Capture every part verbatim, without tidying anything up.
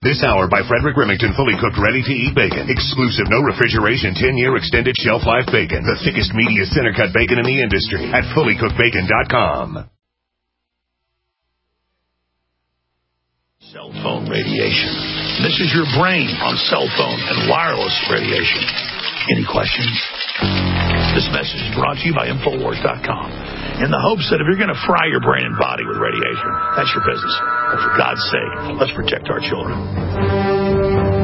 This hour by Frederick Remington, fully cooked, ready-to-eat bacon. Exclusive, no refrigeration, ten-year extended shelf life bacon. The thickest, meatiest, center-cut bacon in the industry at fully cooked bacon dot com. Cell phone radiation. This is your brain on cell phone and wireless radiation. Any questions? This message is brought to you by Infowars dot com in the hopes that if you're going to fry your brain and body with radiation, that's your business. But for God's sake, let's protect our children.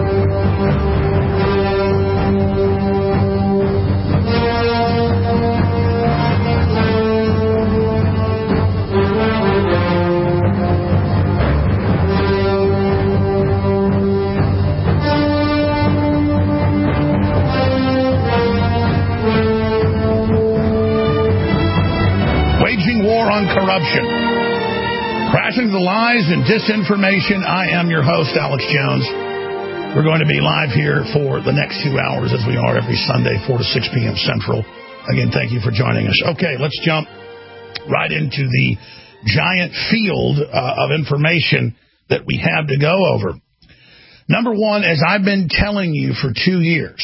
On corruption, crashing the lies and disinformation. I am your host, Alex Jones. We're going to be live here for the next two hours, as we are every Sunday, four to six p.m. Central. Again, thank you for joining us. Okay, let's jump right into the giant field uh, of information that we have to go over. Number one, as I've been telling you for two years,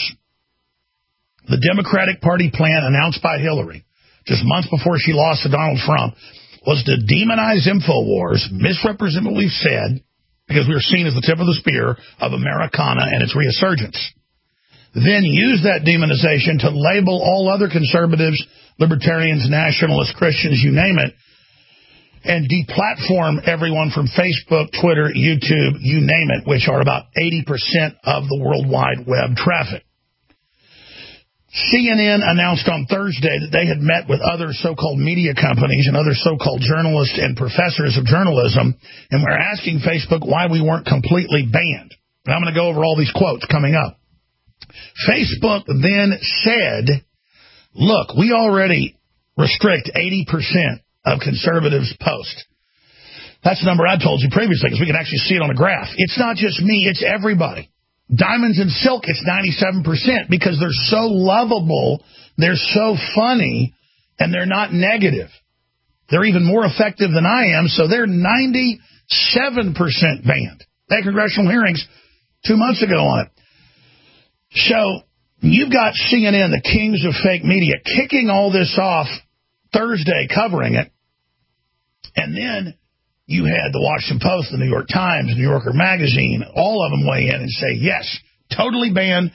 the Democratic Party plan announced by Hillary just months before she lost to Donald Trump, was to demonize InfoWars, misrepresent what we've said, because we were seen as the tip of the spear of Americana and its resurgence. Then use that demonization to label all other conservatives, libertarians, nationalists, Christians, you name it, and deplatform everyone from Facebook, Twitter, YouTube, you name it, which are about eighty percent of the worldwide web traffic. C N N announced on Thursday that they had met with other so-called media companies and other so-called journalists and professors of journalism, and were asking Facebook why we weren't completely banned. And I'm going to go over all these quotes coming up. Facebook then said, look, we already restrict eighty percent of conservatives' posts. That's the number I told you previously, because we can actually see it on a graph. It's not just me, it's everybody. Diamonds and Silk, it's ninety-seven percent because they're so lovable, they're so funny, and they're not negative. They're even more effective than I am, so they're ninety-seven percent banned. They had congressional hearings two months ago on it. So you've got C N N, the kings of fake media, kicking all this off Thursday, covering it, and then you had the Washington Post, the New York Times, New Yorker Magazine, all of them weigh in and say, yes, totally ban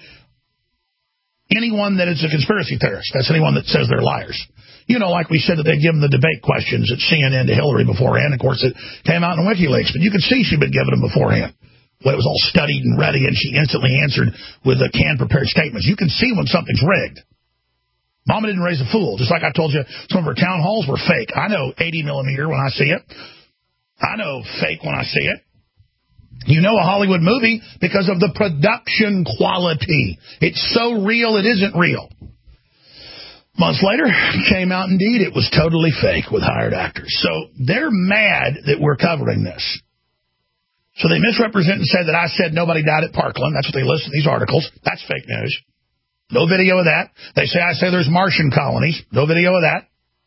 anyone that is a conspiracy theorist. That's anyone that says they're liars. You know, like we said that they'd given the debate questions at C N N to Hillary beforehand. Of course, it came out in WikiLeaks, but you could see she'd been given them beforehand. Well, it was all studied and ready, and she instantly answered with a canned prepared statements. You can see when something's rigged. Mama didn't raise a fool. Just like I told you, some of her town halls were fake. I know eighty millimeter when I see it. I know fake when I see it. You know a Hollywood movie because of the production quality. It's so real, it isn't real. Months later, came out indeed, it was totally fake with hired actors. So they're mad that we're covering this. So they misrepresent and say that I said nobody died at Parkland. That's what they list in these articles. That's fake news. No video of that. They say I say there's Martian colonies. No video of that.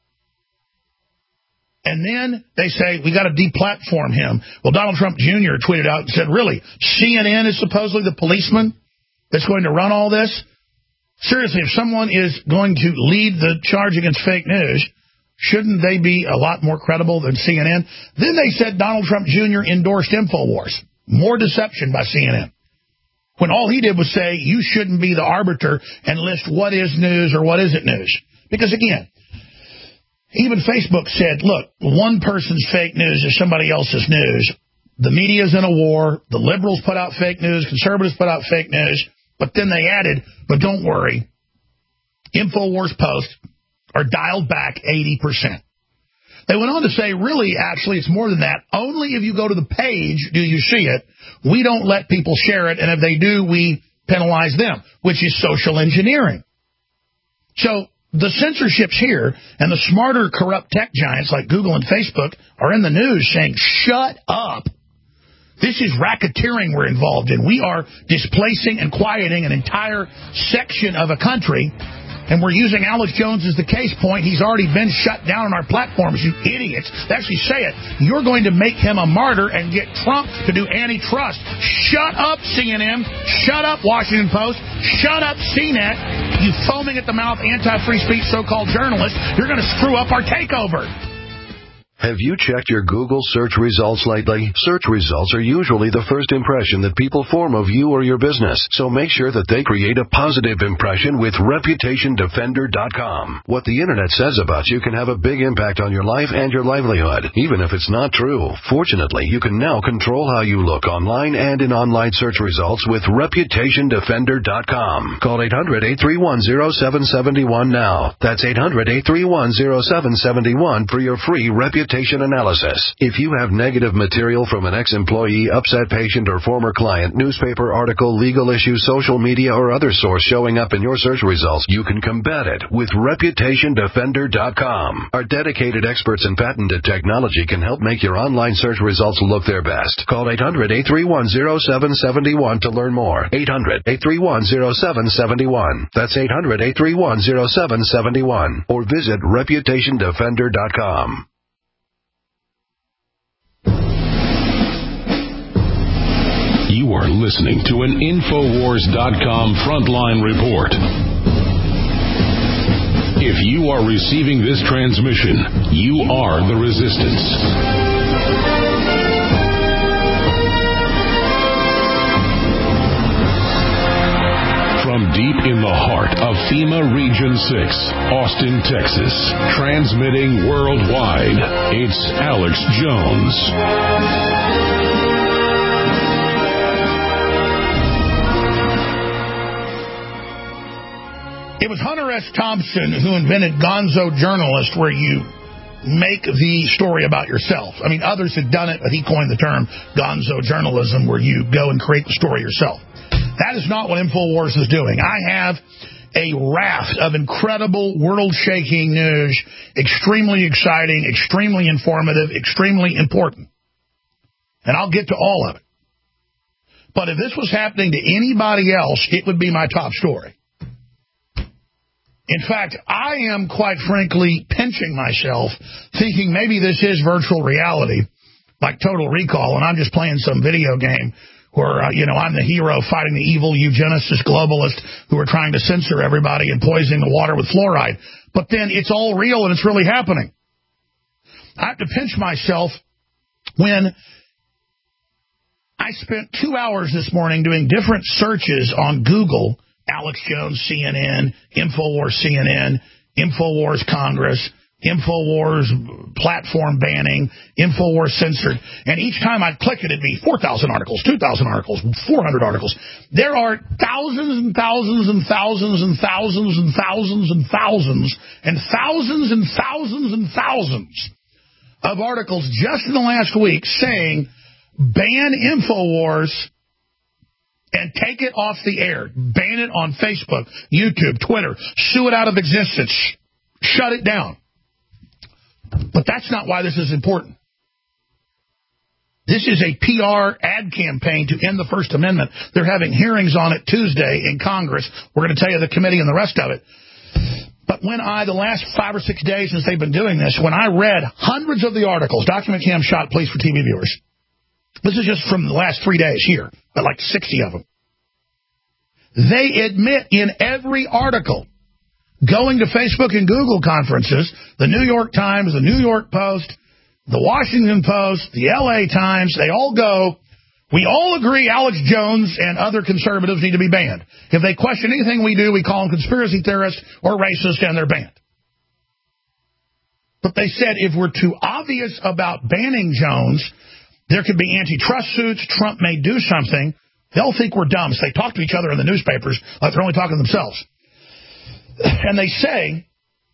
And then they say, we got to deplatform him. Well, Donald Trump Junior tweeted out and said, really, C N N is supposedly the policeman that's going to run all this? Seriously, if someone is going to lead the charge against fake news, shouldn't they be a lot more credible than C N N? Then they said Donald Trump Junior endorsed InfoWars. More deception by C N N. When all he did was say, you shouldn't be the arbiter and list what is news or what isn't news. Because, again, even Facebook said, look, one person's fake news is somebody else's news. The media's in a war. The liberals put out fake news. Conservatives put out fake news. But then they added, but don't worry, InfoWars posts are dialed back eighty percent. They went on to say, really, actually, it's more than that. Only if you go to the page do you see it. We don't let people share it, and if they do, we penalize them, which is social engineering. So the censorship's here, and the smarter, corrupt tech giants like Google and Facebook are in the news saying, shut up. This is racketeering we're involved in. We are displacing and quieting an entire section of a country And we're using Alex Jones as the case point. He's already been shut down on our platforms, you idiots. They actually say it. You're going to make him a martyr and get Trump to do antitrust. Shut up, C N N. Shut up, Washington Post. Shut up, C net. You foaming at the mouth anti-free speech so-called journalists. You're going to screw up our takeover. Have you checked your Google search results lately? Search results are usually the first impression that people form of you or your business, so make sure that they create a positive impression with Reputation Defender dot com. What the Internet says about you can have a big impact on your life and your livelihood, even if it's not true. Fortunately, you can now control how you look online and in online search results with Reputation Defender dot com. Call eight hundred, eight three one, zero seven seven one now. That's eight hundred, eight three one, zero seven seven one for your free Reputation analysis. If you have negative material from an ex-employee, upset patient, or former client, newspaper article, legal issue, social media, or other source showing up in your search results, you can combat it with Reputation Defender dot com. Our dedicated experts in patented technology can help make your online search results look their best. Call eight hundred, eight three one, zero seven seven one to learn more. eight hundred, eight three one, zero seven seven one. That's eight hundred, eight three one, zero seven seven one. Or visit Reputation Defender dot com. You are listening to an Infowars dot com Frontline Report. If you are receiving this transmission, you are the resistance. From deep in the heart of FEMA Region six, Austin, Texas, transmitting worldwide, it's Alex Jones. It was Hunter S. Thompson who invented Gonzo Journalist, where you make the story about yourself. I mean, others had done it, but he coined the term Gonzo Journalism, where you go and create the story yourself. That is not what InfoWars is doing. I have a raft of incredible, world-shaking news, extremely exciting, extremely informative, extremely important. And I'll get to all of it. But if this was happening to anybody else, it would be my top story. In fact, I am, quite frankly, pinching myself, thinking maybe this is virtual reality, like Total Recall, and I'm just playing some video game where, uh, you know, I'm the hero fighting the evil eugenicist globalists who are trying to censor everybody and poisoning the water with fluoride. But then it's all real and it's really happening. I have to pinch myself when I spent two hours this morning doing different searches on Google. Alex Jones, C N N, InfoWars, C N N, InfoWars Congress, InfoWars platform banning, InfoWars censored. And each time I'd click it, it'd be four thousand articles, two thousand articles, four hundred articles. There are thousands and thousands and thousands and thousands and thousands and thousands and thousands and thousands and thousands of articles just in the last week saying ban InfoWars and take it off the air. Ban it on Facebook, YouTube, Twitter. Sue it out of existence. Shut it down. But that's not why this is important. This is a P R ad campaign to end the First Amendment. They're having hearings on it Tuesday in Congress. We're going to tell you the committee and the rest of it. But when I, the last five or six days since they've been doing this, when I read hundreds of the articles, document cam shot, please, for T V viewers. This is just from the last three days here, but like sixty of them. They admit in every article, going to Facebook and Google conferences, the New York Times, the New York Post, the Washington Post, the L A Times, they all go, we all agree Alex Jones and other conservatives need to be banned. If they question anything we do, we call them conspiracy theorists or racist, and they're banned. But they said if we're too obvious about banning Jones, there could be antitrust suits, Trump may do something. They'll think we're dumb. So they talk to each other in the newspapers like they're only talking to themselves. And they say,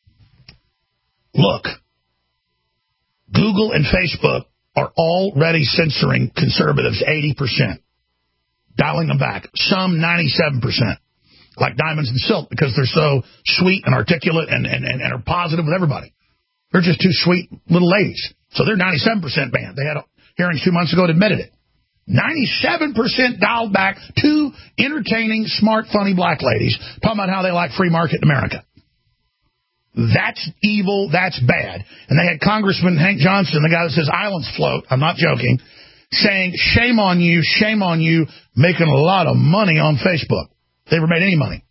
look, Google and Facebook are already censoring conservatives eighty percent, dialing them back. Some ninety-seven percent, like Diamonds and Silk, because they're so sweet and articulate and, and, and are positive with everybody. They're just two sweet little ladies. So they're ninety-seven percent banned. They had hearings two months ago that admitted it. ninety-seven percent dialed back, two entertaining, smart, funny black ladies talking about how they like free market in America. That's evil. That's bad. And they had Congressman Hank Johnson, the guy that says islands float, I'm not joking, saying, shame on you, shame on you, making a lot of money on Facebook. They never made any money.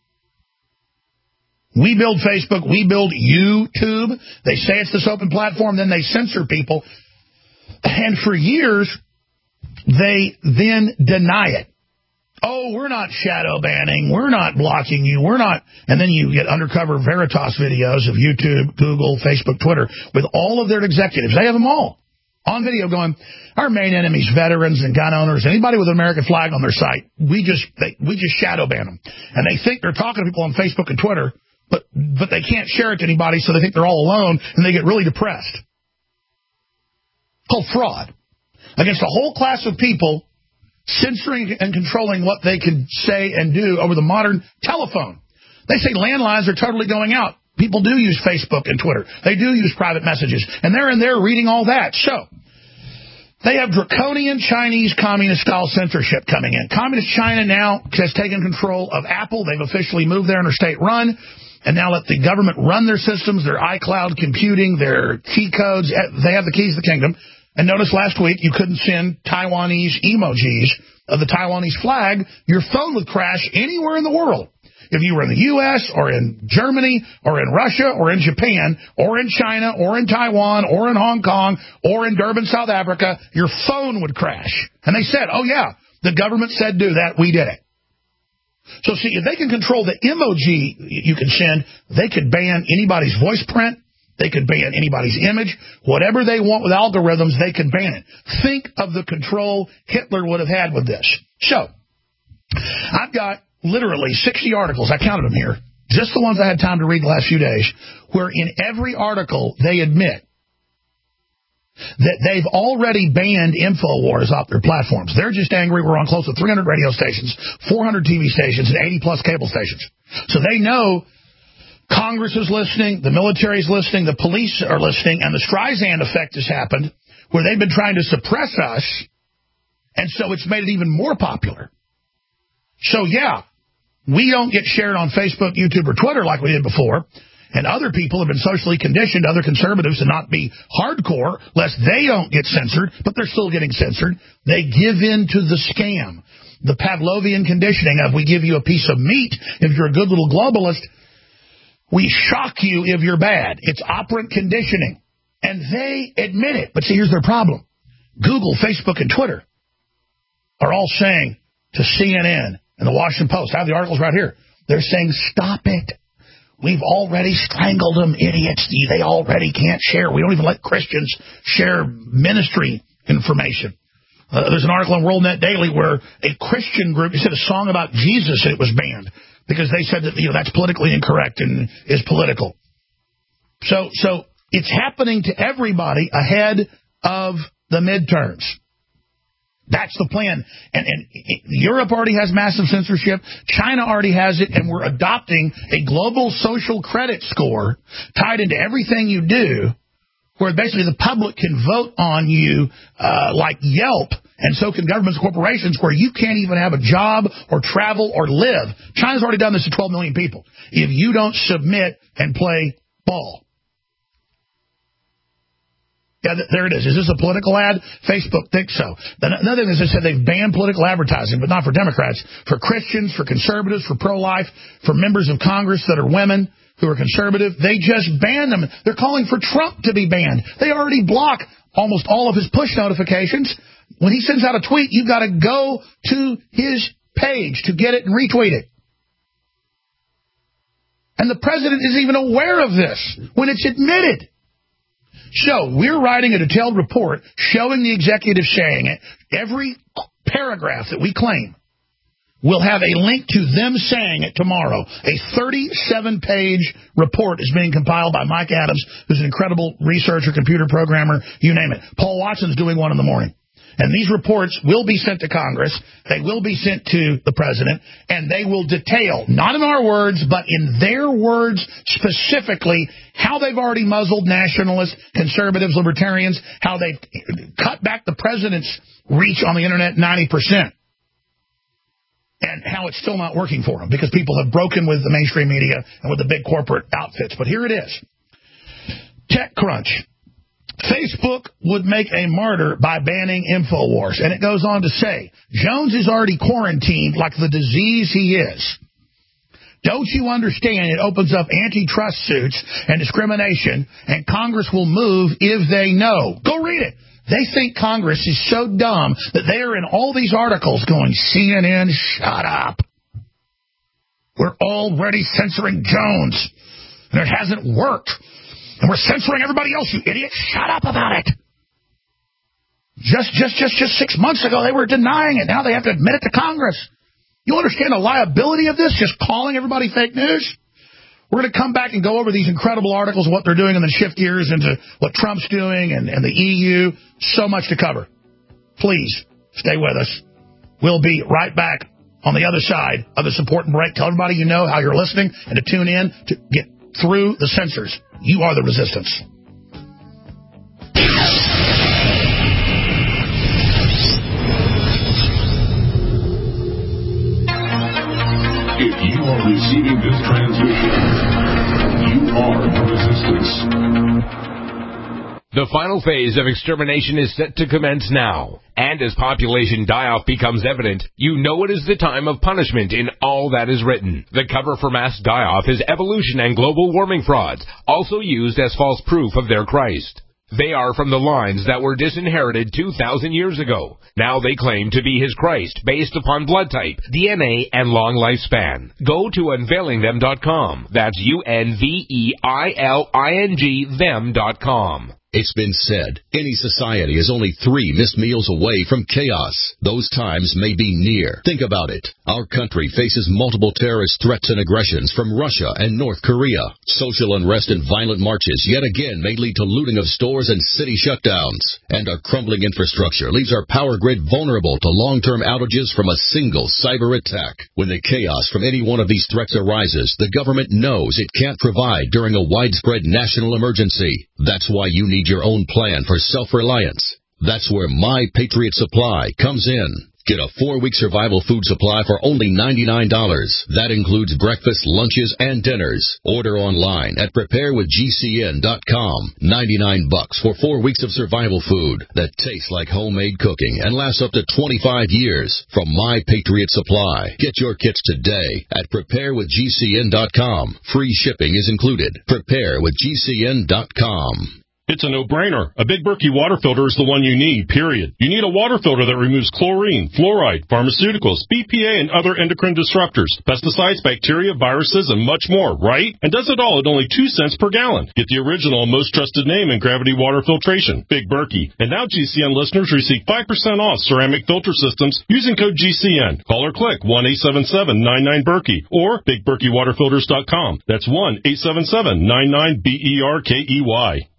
We build Facebook. We build YouTube. They say it's this open platform. Then they censor people. And for years, they then deny it. Oh, we're not shadow banning. We're not blocking you. We're not. And then you get undercover Veritas videos of YouTube, Google, Facebook, Twitter with all of their executives. They have them all on video going, our main enemies, veterans and gun owners, anybody with an American flag on their site, we just they, we just shadow ban them. And they think they're talking to people on Facebook and Twitter, but but they can't share it to anybody, so they think they're all alone, and they get really depressed. It's called fraud against a whole class of people, censoring and controlling what they can say and do over the modern telephone. They say landlines are totally going out. People do use Facebook and Twitter. They do use private messages, and they're in there reading all that. So they have draconian Chinese communist-style censorship coming in. Communist China now has taken control of Apple. They've officially moved there and are state-run, and now let the government run their systems, their iCloud computing, their key codes. They have the keys to the kingdom. And notice last week you couldn't send Taiwanese emojis of the Taiwanese flag. Your phone would crash anywhere in the world. If you were in the U S or in Germany or in Russia or in Japan or in China or in Taiwan or in Hong Kong or in Durban, South Africa, your phone would crash. And they said, oh, yeah, the government said do that. We did it. So, see, if they can control the emoji you can send, they could ban anybody's voice print. They could ban anybody's image. Whatever they want with algorithms, they can ban it. Think of the control Hitler would have had with this. So, I've got literally sixty articles, I counted them here, just the ones I had time to read the last few days, where in every article they admit that they've already banned InfoWars off their platforms. They're just angry we're on close to three hundred radio stations, four hundred T V stations, and eighty plus cable stations. So they know Congress is listening, the military is listening, the police are listening, and the Streisand effect has happened, where they've been trying to suppress us, and so it's made it even more popular. So, yeah, we don't get shared on Facebook, YouTube, or Twitter like we did before, and other people have been socially conditioned, other conservatives, to not be hardcore, lest they don't get censored, but they're still getting censored. They give in to the scam, the Pavlovian conditioning of we give you a piece of meat if you're a good little globalist, we shock you if you're bad. It's operant conditioning. And they admit it. But see, here's their problem. Google, Facebook, and Twitter are all saying to C N N and the Washington Post, I have the articles right here, they're saying, stop it. We've already strangled them, idiots. They already can't share. We don't even let Christians share ministry information. Uh, there's an article on WorldNet Daily where a Christian group, they said a song about Jesus, and it was banned because they said that, you know, that's politically incorrect and is political. So, so it's happening to everybody ahead of the midterms. That's the plan. And, and Europe already has massive censorship. China already has it. And we're adopting a global social credit score tied into everything you do, where basically the public can vote on you uh, like Yelp, and so can governments and corporations, where you can't even have a job or travel or live. China's already done this to twelve million people. If you don't submit and play ball. Yeah, there it is. Is this a political ad? Facebook thinks so. Another thing is they said they've banned political advertising, but not for Democrats. For Christians, for conservatives, for pro-life, for members of Congress that are women who are conservative. They just banned them. They're calling for Trump to be banned. They already block almost all of his push notifications. When he sends out a tweet, you've got to go to his page to get it and retweet it. And the president is even aware of this when it's admitted. So we're writing a detailed report showing the executive saying it. Every paragraph that we claim will have a link to them saying it tomorrow. A thirty-seven page report is being compiled by Mike Adams, who's an incredible researcher, computer programmer, you name it. Paul Watson's doing one in the morning. And these reports will be sent to Congress. They will be sent to the president, and they will detail, not in our words, but in their words specifically, how they've already muzzled nationalists, conservatives, libertarians, how they've cut back the president's reach on the internet ninety percent. and how it's still not working for them because people have broken with the mainstream media and with the big corporate outfits. But here it is. TechCrunch. Facebook would make a martyr by banning InfoWars. And it goes on to say, Jones is already quarantined like the disease he is. Don't you understand it opens up antitrust suits and discrimination, and Congress will move if they know. Go read it. They think Congress is so dumb that they are in all these articles going, C N N, shut up. We're already censoring Jones, and it hasn't worked. And we're censoring everybody else, you idiot. Shut up about it. Just, just, just, just six months ago, they were denying it. Now they have to admit it to Congress. You understand the liability of this, just calling everybody fake news? We're going to come back and go over these incredible articles, what they're doing, and then shift gears into what Trump's doing and, and the E U. So much to cover. Please stay with us. We'll be right back on the other side of this important break. Tell everybody you know how you're listening and to tune in to get through the censors. You are the resistance. If you are receiving this transmission, you are the resistance. The final phase of extermination is set to commence now. And as population die-off becomes evident, you know it is the time of punishment in all that is written. The cover for mass die-off is evolution and global warming frauds, also used as false proof of their Christ. They are from the lines that were disinherited two thousand years ago. Now they claim to be his Christ, based upon blood type, D N A, and long lifespan. Go to unveiling them dot com. That's U N V E I L I N G them dot com. It's been said, any society is only three missed meals away from chaos. Those times may be near. Think about it. Our country faces multiple terrorist threats and aggressions from Russia and North Korea. Social unrest and violent marches yet again may lead to looting of stores and city shutdowns. And our crumbling infrastructure leaves our power grid vulnerable to long-term outages from a single cyber attack. When the chaos from any one of these threats arises, the government knows it can't provide during a widespread national emergency. That's why you need your own plan for self-reliance. That's where My Patriot Supply comes in. Get a four-week survival food supply for only ninety-nine dollars. That includes breakfast, lunches, and dinners. Order online at prepare with G C N dot com. ninety-nine bucks for four weeks of survival food that tastes like homemade cooking and lasts up to twenty-five years from My Patriot Supply. Get your kits today at prepare with G C N dot com. Free shipping is included. prepare with G C N dot com. It's a no-brainer. A Big Berkey water filter is the one you need, period. You need a water filter that removes chlorine, fluoride, pharmaceuticals, B P A, and other endocrine disruptors, pesticides, bacteria, viruses, and much more, right? And does it all at only two cents per gallon. Get the original and most trusted name in gravity water filtration, Big Berkey. And now G C N listeners receive five percent off ceramic filter systems using code G C N. Call or click one eight seven seven nine nine Berkey or big berkey water filters dot com. That's one eight seven seven nine nine B E R K E Y.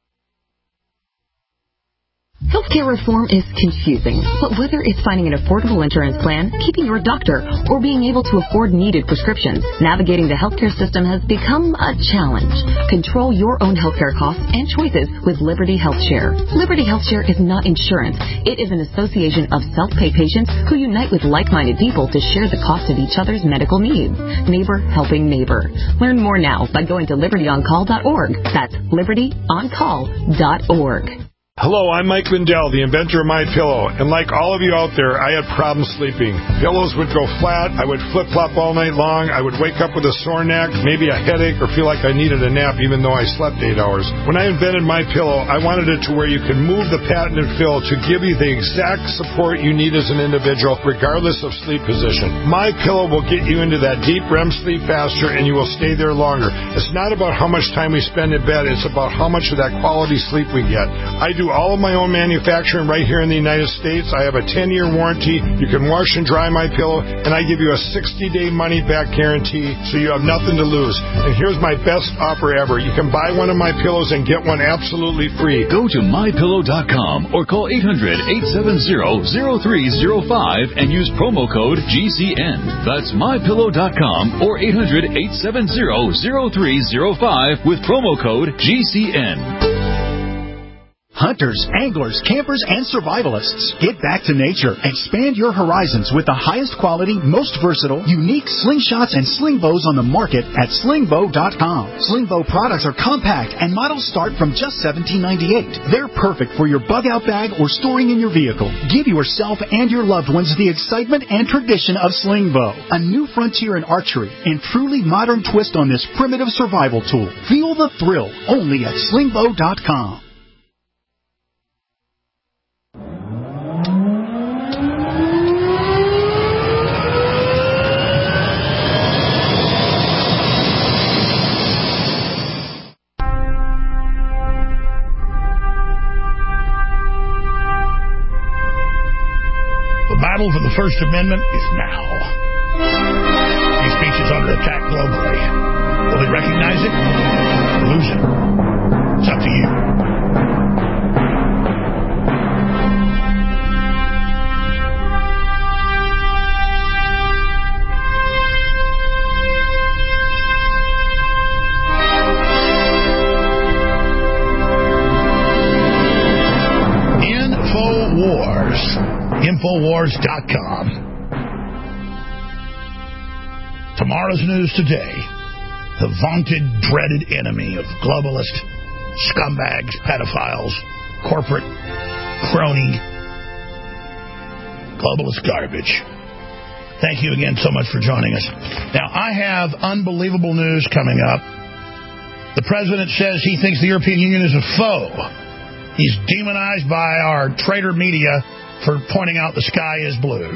Healthcare reform is confusing, but whether it's finding an affordable insurance plan, keeping your doctor, or being able to afford needed prescriptions, navigating the healthcare system has become a challenge. Control your own healthcare costs and choices with Liberty HealthShare. Liberty HealthShare is not insurance. It is an association of self-pay patients who unite with like-minded people to share the cost of each other's medical needs. Neighbor helping neighbor. Learn more now by going to liberty on call dot org. That's liberty on call dot org. Hello, I'm Mike Lindell, the inventor of MyPillow, and like all of you out there, I had problems sleeping. Pillows would go flat, I would flip-flop all night long, I would wake up with a sore neck, maybe a headache, or feel like I needed a nap even though I slept eight hours. When I invented MyPillow, I wanted it to where you can move the patented fill to give you the exact support you need as an individual, regardless of sleep position. MyPillow will get you into that deep R E M sleep faster, and you will stay there longer. It's not about how much time we spend in bed, it's about how much of that quality sleep we get. I do all of my own manufacturing right here in the United States. I have a ten-year warranty. You can wash and dry my pillow, and I give you a sixty-day money-back guarantee, so you have nothing to lose. And here's my best offer ever. You can buy one of my pillows and get one absolutely free. Go to my pillow dot com or call eight hundred, eight seven zero, zero three zero five and use promo code G C N. That's my pillow dot com or eight hundred, eight seven zero, zero three zero five with promo code G C N. Hunters, anglers, campers, and survivalists, get back to nature. Expand your horizons with the highest quality, most versatile, unique slingshots and sling bows on the market at sling bow dot com. Sling bow products are compact and models start from just seventeen ninety-eight. They're perfect for your bug-out bag or storing in your vehicle. Give yourself and your loved ones the excitement and tradition of sling bow, a new frontier in archery and truly modern twist on this primitive survival tool. Feel the thrill only at sling bow dot com. The battle for the First Amendment is now. Free speech is under attack globally. Will we recognize it or lose it? It's up to you. InfoWars. Infowars dot com. Tomorrow's news today. The vaunted, dreaded enemy of globalist scumbags, pedophiles, corporate crony, globalist garbage. Thank you again so much for joining us. Now, I have unbelievable news coming up. The president says he thinks the European Union is a foe. He's demonized by our traitor media for pointing out the sky is blue.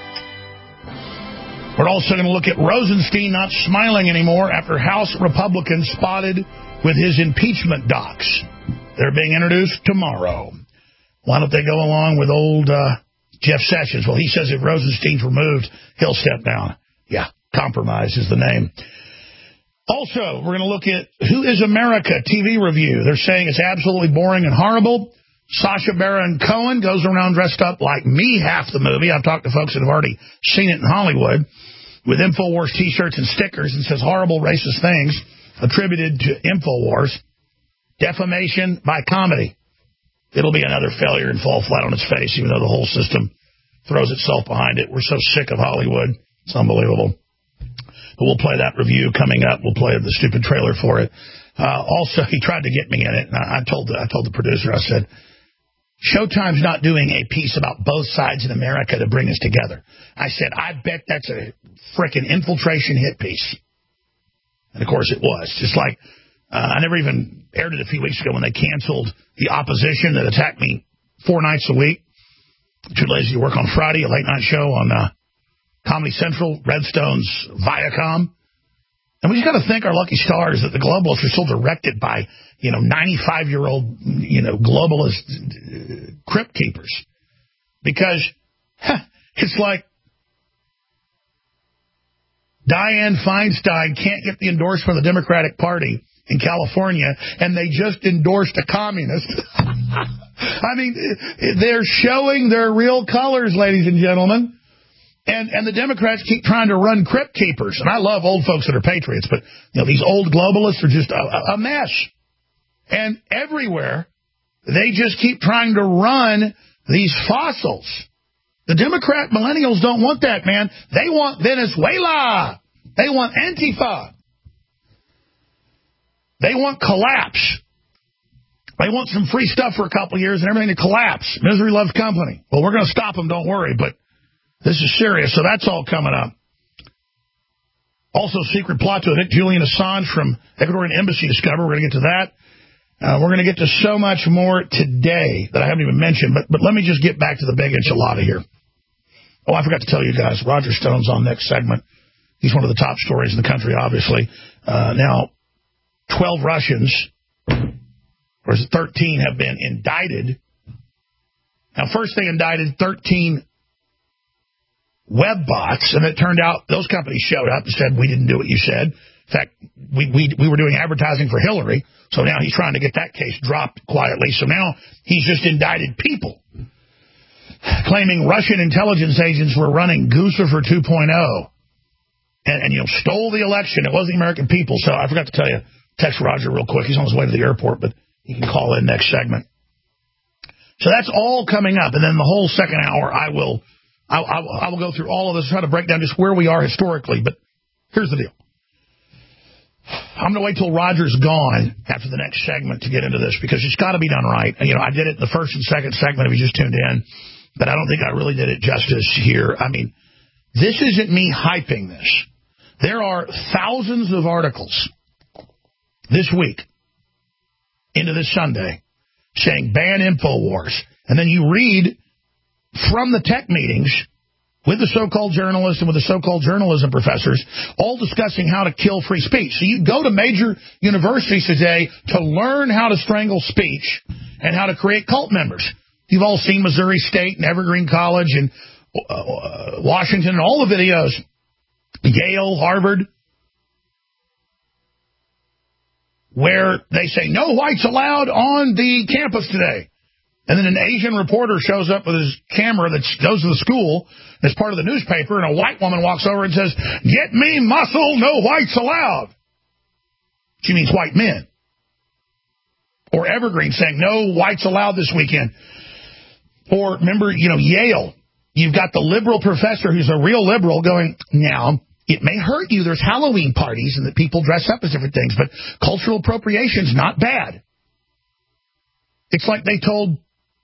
We're also going to look at Rosenstein not smiling anymore after House Republicans spotted with his impeachment docs. They're being introduced tomorrow. Why don't they go along with old uh, Jeff Sessions? Well, he says if Rosenstein's removed, he'll step down. Yeah, compromise is the name. Also, we're going to look at Who is America T V review. They're saying it's absolutely boring and horrible. Sacha Baron Cohen goes around dressed up like me half the movie. I've talked to folks that have already seen it in Hollywood with InfoWars T-shirts and stickers and says horrible racist things attributed to InfoWars. Defamation by comedy. It'll be another failure and fall flat on its face, even though the whole system throws itself behind it. We're so sick of Hollywood. It's unbelievable. But we'll play that review coming up. We'll play the stupid trailer for it. Uh, also, he tried to get me in it, and I, I told the, I told the producer, I said, Showtime's not doing a piece about both sides in America to bring us together. I said, I bet that's a frickin' infiltration hit piece. And, of course, it was. Just like uh, I never even aired it a few weeks ago when they canceled the opposition that attacked me four nights a week. Too lazy to work on Friday, a late-night show on uh, Comedy Central, Redstone's Viacom. And we just got to thank our lucky stars that the globalists are still directed by, you know, ninety-five-year-old, you know, globalist uh, crypt keepers. Because huh, it's like Dianne Feinstein can't get the endorsement of the Democratic Party in California, and they just endorsed a communist. I mean, they're showing their real colors, ladies and gentlemen. And and the Democrats keep trying to run crypt keepers. And I love old folks that are patriots, but you know these old globalists are just a, a mess. And everywhere, they just keep trying to run these fossils. The Democrat millennials don't want that, man. They want Venezuela. They want Antifa. They want collapse. They want some free stuff for a couple of years and everything to collapse. Misery loves company. Well, we're going to stop them, don't worry, but this is serious, so that's all coming up. Also, secret plot to evict Julian Assange from Ecuadorian embassy discovered. We're going to get to that. Uh, we're going to get to so much more today that I haven't even mentioned, but but let me just get back to the big enchilada here. Oh, I forgot to tell you guys, Roger Stone's on next segment. He's one of the top stories in the country, obviously. Uh, now, twelve Russians, or is it thirteen, have been indicted. Now, first they indicted thirteen web bots, and it turned out those companies showed up and said, we didn't do what you said. In fact, we, we, we were doing advertising for Hillary, so now he's trying to get that case dropped quietly. So now he's just indicted people, claiming Russian intelligence agents were running Guccifer two point oh and, and, you know, stole the election. It wasn't the American people. So I forgot to tell you, text Roger real quick. He's on his way to the airport, but he can call in next segment. So that's all coming up. And then the whole second hour, I will, I, I, I will go through all of this, try to break down just where we are historically. But here's the deal. I'm going to wait till Roger's gone after the next segment to get into this because it's got to be done right. You know, I did it in the first and second segment if you just tuned in, but I don't think I really did it justice here. I mean, this isn't me hyping this. There are thousands of articles this week into this Sunday saying ban InfoWars. And then you read from the tech meetings with the so-called journalists and with the so-called journalism professors, all discussing how to kill free speech. So you go to major universities today to learn how to strangle speech and how to create cult members. You've all seen Missouri State and Evergreen College and uh, Washington and all the videos. Yale, Harvard, where they say no whites allowed on the campus today. And then an Asian reporter shows up with his camera that goes to the school as part of the newspaper, and a white woman walks over and says, "Get me muscle, no whites allowed." She means white men. Or Evergreen saying, "No whites allowed this weekend." Or remember, you know, Yale, you've got the liberal professor who's a real liberal going, "Now, it may hurt you. There's Halloween parties and that people dress up as different things, but cultural appropriation's not bad." It's like they told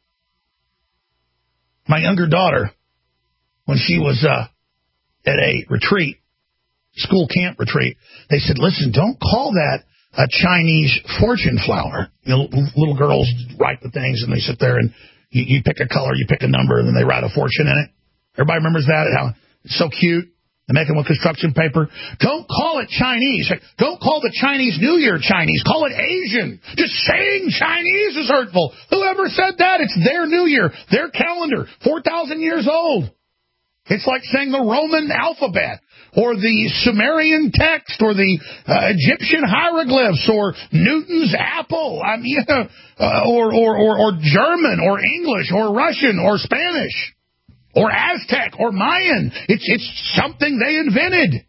my younger daughter when she was uh, at a retreat, school camp retreat. They said, "Listen, don't call that a Chinese fortune flower." You know, little girls write the things and they sit there and you, you pick a color, you pick a number, and then they write a fortune in it. Everybody remembers that? How it's so cute. They make them with construction paper. Don't call it Chinese. Don't call the Chinese New Year Chinese. Call it Asian. Just saying Chinese is hurtful. Whoever said that? It's their New Year, their calendar, four thousand years old. It's like saying the Roman alphabet or the Sumerian text or the uh, Egyptian hieroglyphs or Newton's apple. I mean, uh, or, or, or, or German or English or Russian or Spanish. Or Aztec, or Mayan. It's it's something they invented.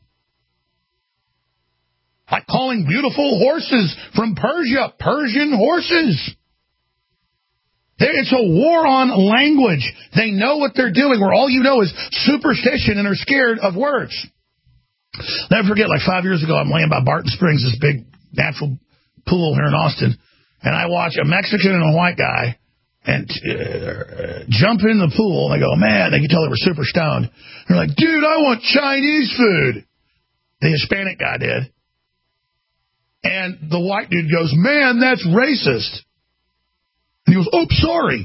Like calling beautiful horses from Persia Persian horses. There, it's a war on language. They know what they're doing, where all you know is superstition and are scared of words. Never forget, like five years ago, I'm laying by Barton Springs, this big natural pool here in Austin, and I watch a Mexican and a white guy and uh, jump in the pool, and they go, man, they can tell they were super stoned. They're like, dude, I want Chinese food. The Hispanic guy did. And the white dude goes, man, that's racist. And he goes, oh, sorry.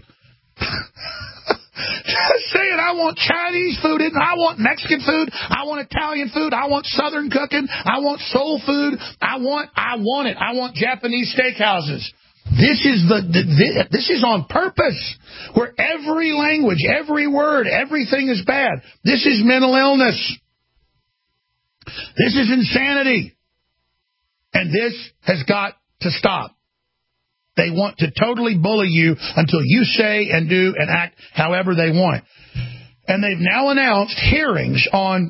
Just saying, I want Chinese food, and I want Mexican food, I want Italian food, I want Southern cooking, I want soul food, I want, I want it. I want Japanese steakhouses. This is the, the this is on purpose, where every language, every word, everything is bad. This is mental illness. This is insanity. And this has got to stop. They want to totally bully you until you say and do and act however they want. And they've now announced hearings on,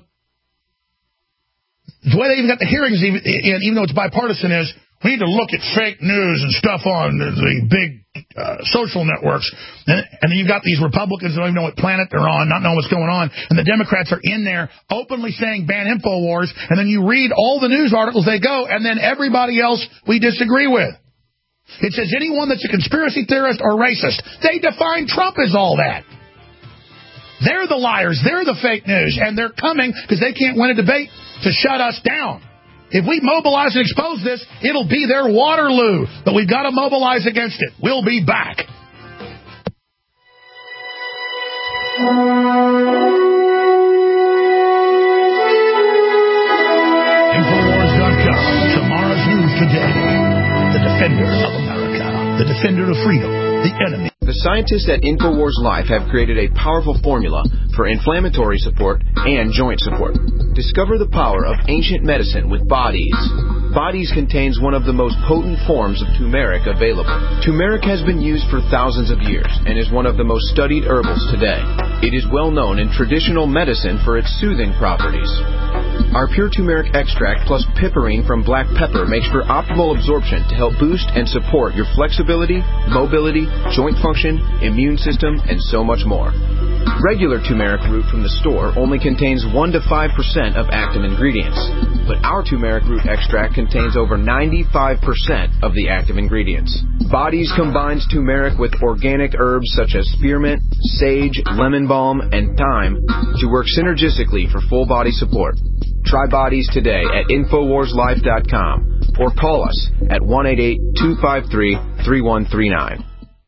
the way they even got the hearings, even, even though it's bipartisan, is we need to look at fake news and stuff on the big uh, social networks. And, and then you've got these Republicans who don't even know what planet they're on, not knowing what's going on. And the Democrats are in there openly saying ban InfoWars. And then you read all the news articles they go, and then everybody else we disagree with. It says anyone that's a conspiracy theorist or racist. They define Trump as all that. They're the liars. They're the fake news. And they're coming because they can't win a debate to shut us down. If we mobilize and expose this, it'll be their Waterloo. But we've got to mobilize against it. We'll be back. Infowars dot com. Tomorrow's news today. The defender of America. The defender of freedom. The enemy. The scientists at InfoWars Life have created a powerful formula for inflammatory support and joint support. Discover the power of ancient medicine with Bodies. Bodies contains one of the most potent forms of turmeric available. Turmeric has been used for thousands of years and is one of the most studied herbals today. It is well known in traditional medicine for its soothing properties. Our pure turmeric extract plus piperine from black pepper makes for optimal absorption to help boost and support your flexibility, mobility, joint function, immune system, and so much more. Regular turmeric root from the store only contains one to five percent of active ingredients, but our turmeric root extract contains over ninety-five percent of the active ingredients. Bodies combines turmeric with organic herbs such as spearmint, sage, lemon balm, and thyme to work synergistically for full body support. Try Bodies today at Infowars Life dot com or call us at one eight eight, two five three, three one three nine.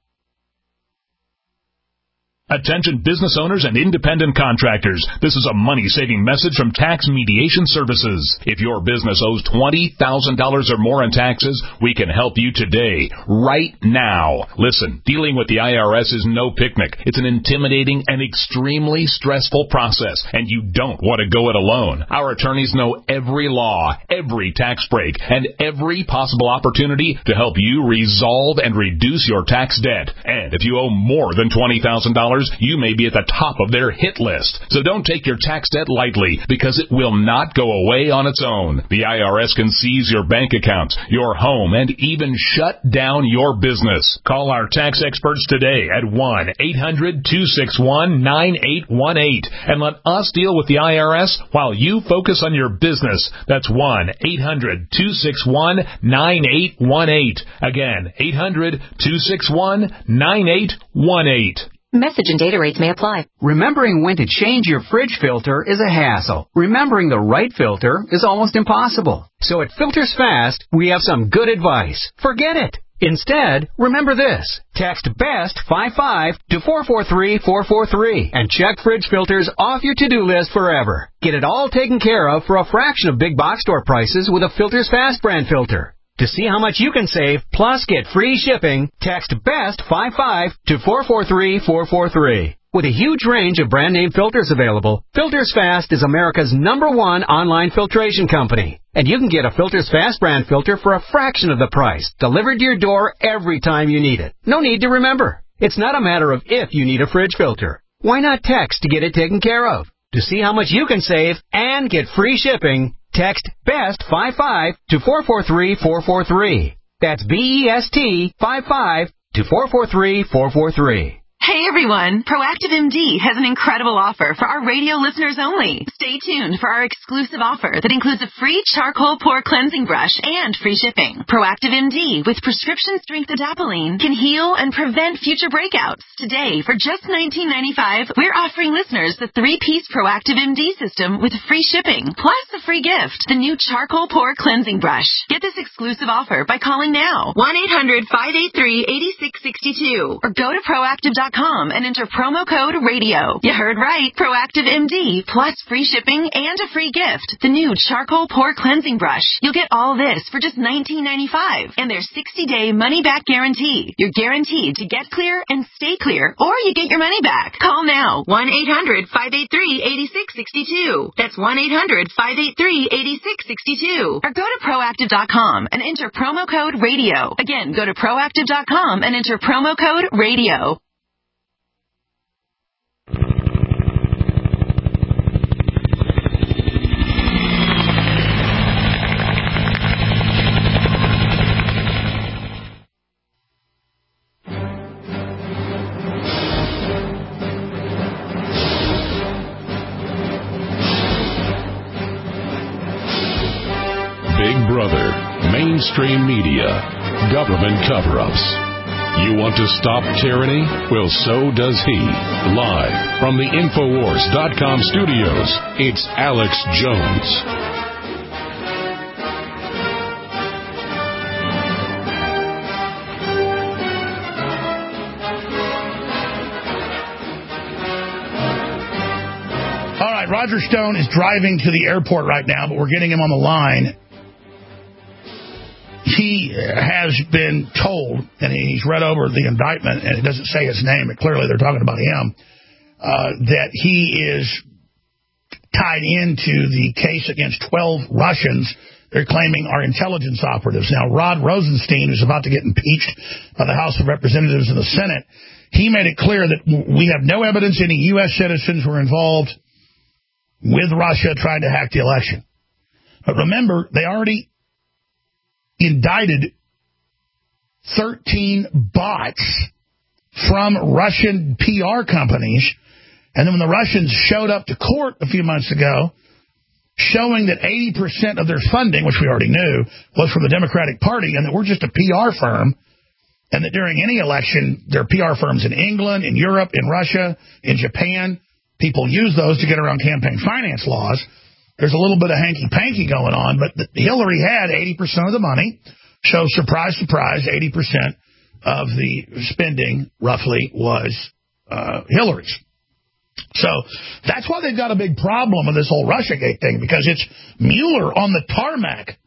Attention business owners and independent contractors. This is a money-saving message from Tax Mediation Services. If your business owes twenty thousand dollars or more in taxes, we can help you today, right now. Listen, dealing with the I R S is no picnic. It's an intimidating and extremely stressful process, and you don't want to go it alone. Our attorneys know every law, every tax break, and every possible opportunity to help you resolve and reduce your tax debt. And if you owe more than twenty thousand dollars, you may be at the top of their hit list. So don't take your tax debt lightly, because it will not go away on its own. The I R S can seize your bank accounts, your home, and even shut down your business. Call our tax experts today at one eight hundred, two six one, nine eight one eight and let us deal with the I R S while you focus on your business. That's one eight hundred, two six one, nine eight one eight. Again, eight hundred, two six one, nine eight one eight. Message and data rates may apply. Remembering when to change your fridge filter is a hassle. Remembering the right filter is almost impossible. So at Filters Fast, we have some good advice. Forget it. Instead, remember this. Text BEST five five to four four three, four four three and check fridge filters off your to-do list forever. Get it all taken care of for a fraction of big box store prices with a Filters Fast brand filter. To see how much you can save, plus get free shipping, text BEST five five to four four three, four four three. With a huge range of brand name filters available, Filters Fast is America's number one online filtration company. And you can get a Filters Fast brand filter for a fraction of the price, delivered to your door every time you need it. No need to remember. It's not a matter of if you need a fridge filter. Why not text to get it taken care of? To see how much you can save and get free shipping, text BEST five five to four four three, four four three. That's B E S T five five to four four three, four four three. Hey everyone, Proactive M D has an incredible offer for our radio listeners only. Stay tuned for our exclusive offer that includes a free charcoal pore cleansing brush and free shipping. Proactive M D with prescription strength adapalene can heal and prevent future breakouts. Today, for just nineteen ninety-five dollars, we're offering listeners the three-piece Proactive M D system with free shipping, plus a free gift, the new charcoal pore cleansing brush. Get this exclusive offer by calling now, one eight hundred, five eight three, eight six six two, or go to proactive dot com and enter promo code radio. You heard right. Proactive M D plus free shipping and a free gift, the new charcoal pore cleansing brush. You'll get all this for just nineteen ninety-five dollars and their sixty-day money-back guarantee. You're guaranteed to get clear and stay clear, or you get your money back. Call now, one eight hundred, five eight three, eight six six two. That's one eight hundred, five eight three, eight six six two. Or go to proactive dot com and enter promo code radio. Again, go to proactive dot com and enter promo code radio. Big Brother, mainstream media, government cover-ups. You want to stop tyranny? Well, so does he. Live from the Infowars dot com studios, it's Alex Jones. All right, Roger Stone is driving to the airport right now, but we're getting him on the line. He has been told, and he's read over the indictment, and it doesn't say his name, but clearly they're talking about him, uh, that he is tied into the case against twelve Russians they're claiming are intelligence operatives. Now, Rod Rosenstein, who's about to get impeached by the House of Representatives and the Senate, he made it clear that we have no evidence any U S citizens were involved. with Russia trying to hack the election. But remember, they already indicted thirteen bots from Russian P R companies. And then when the Russians showed up to court a few months ago, showing that eighty percent of their funding, which we already knew, was from the Democratic Party, and that we're just a P R firm, and that during any election, there are P R firms in England, in Europe, in Russia, in Japan. People use those to get around campaign finance laws. There's a little bit of hanky-panky going on, but Hillary had eighty percent of the money. So, surprise, surprise, eighty percent of the spending, roughly, was uh, Hillary's. So, that's why they've got a big problem with this whole Russiagate thing, because it's Mueller on the tarmac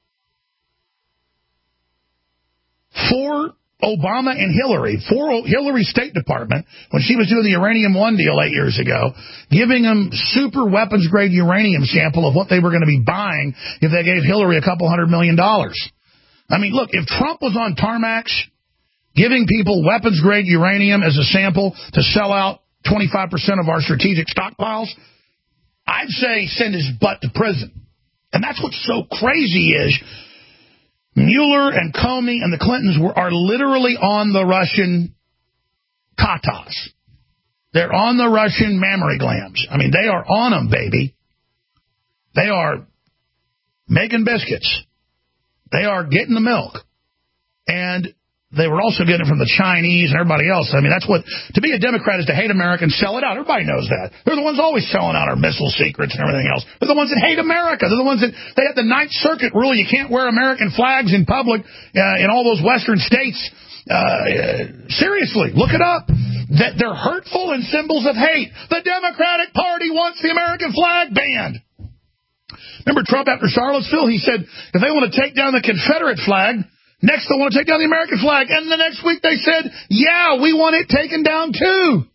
for Obama and Hillary, for Hillary's State Department, when she was doing the Uranium One deal eight years ago, giving them super weapons-grade uranium sample of what they were going to be buying if they gave Hillary a couple hundred million dollars. I mean, look, if Trump was on tarmacs giving people weapons-grade uranium as a sample to sell out twenty-five percent of our strategic stockpiles, I'd say send his butt to prison. And that's what's so crazy is Mueller and Comey and the Clintons were, are literally on the Russian tatas. They're on the Russian mammary glands. I mean, they are on them, baby. They are making biscuits. They are getting the milk. And they were also getting it from the Chinese and everybody else. I mean, that's what, to be a Democrat is to hate Americans, sell it out. Everybody knows that. They're the ones always selling out our missile secrets and everything else. They're the ones that hate America. They're the ones that, they have the Ninth Circuit rule. You can't wear American flags in public uh, in all those Western states. Uh, seriously, look it up. That they're hurtful and symbols of hate. The Democratic Party wants the American flag banned. Remember Trump after Charlottesville? He said, if they want to take down the Confederate flag, next, they want to take down the American flag. And the next week they said, yeah, we want it taken down too.